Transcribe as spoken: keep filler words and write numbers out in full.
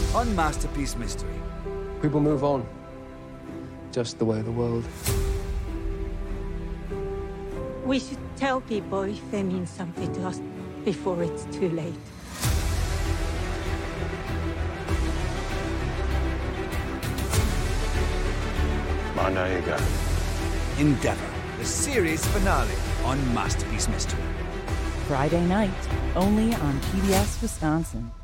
on Masterpiece Mystery. People move on. Just the way of the world. We should tell people if they mean something to us before it's too late. I know you go. Endeavour, the series finale on Masterpiece Mystery. Friday night, only on P B S Wisconsin.